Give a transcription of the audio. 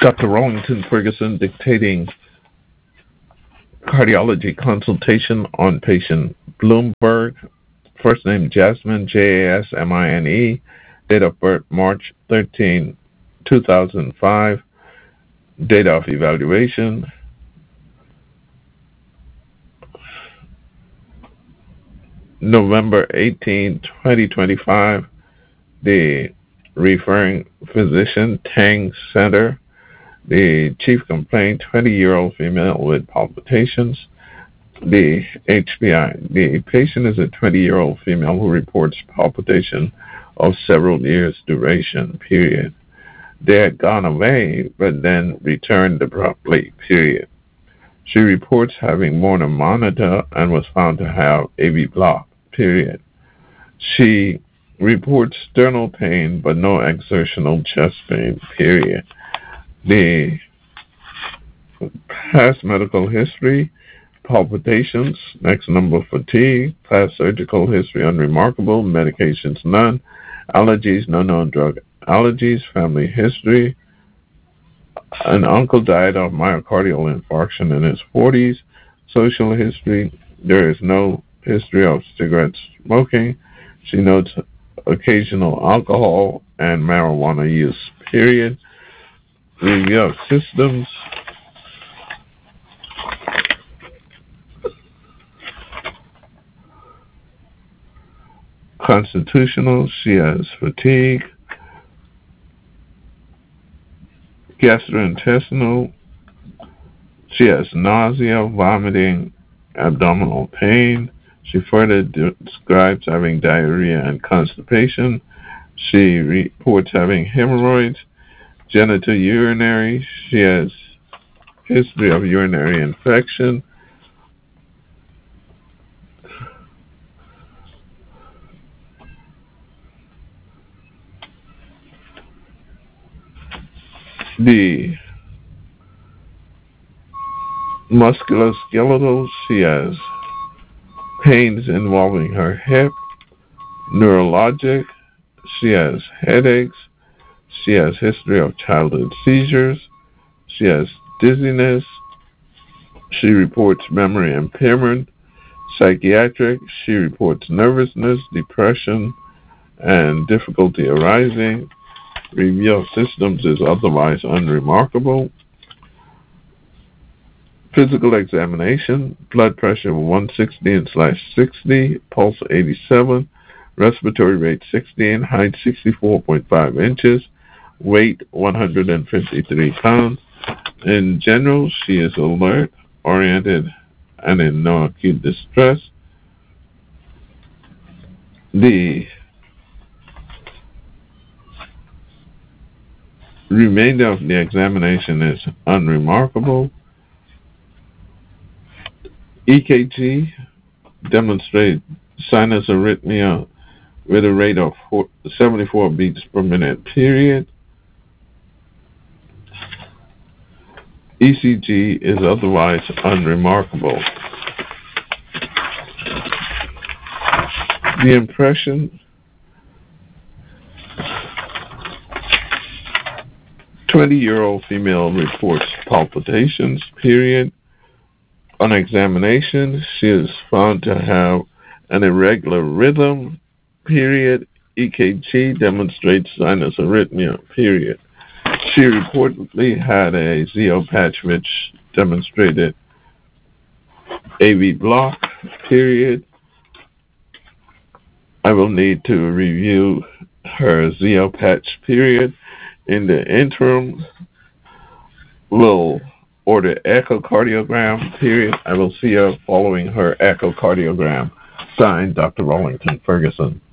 Dr. Rollington Ferguson dictating cardiology consultation on patient Bloomberg. First name Jasmine, Jasmine. Date of birth March 13, 2005. Date of evaluation November 18, 2025. The referring physician, Tang Center. The chief complaint, 20-year-old female with palpitations. The HPI. The patient is a 20-year-old female who reports palpitation of several years duration, period. They had gone away, but then returned abruptly, period. She reports having worn a monitor and was found to have AV block, period. She reports sternal pain, but no exertional chest pain, period. The past medical history, palpitations, next number fatigue, past surgical history unremarkable, medications none, allergies, no known drug allergies, family history, an uncle died of myocardial infarction in his 40s, social history, there is no history of cigarette smoking. She notes occasional alcohol and marijuana use, period. Review of systems. Constitutional, she has fatigue. Gastrointestinal, she has nausea, vomiting, abdominal pain. She further describes having diarrhea and constipation. She reports having hemorrhoids, genitourinary. She has history of urinary infection. The musculoskeletal, she has pains involving her hip. Neurologic, she has headaches. She has history of childhood seizures. She has dizziness. She reports memory impairment. Psychiatric, she reports nervousness, depression, and difficulty arising. Review of systems is otherwise unremarkable. Physical examination, blood pressure 116/60, pulse 87, respiratory rate 16, height 64.5 inches, weight 153 pounds. In general, she is alert, oriented, and in no acute distress. The remainder of the examination is unremarkable. EKG demonstrates sinus arrhythmia with a rate of 74 beats per minute, period. ECG is otherwise unremarkable. The impression, 20-year-old female reports palpitations, period. On examination, she is found to have an irregular rhythm, period. EKG demonstrates sinus arrhythmia, period. She reportedly had a Zio patch which demonstrated AV block, period. I will need to review her Zio patch, period. In the interim, we'll order echocardiogram, period. I will see her following her echocardiogram. Signed, Dr. Rollington Ferguson.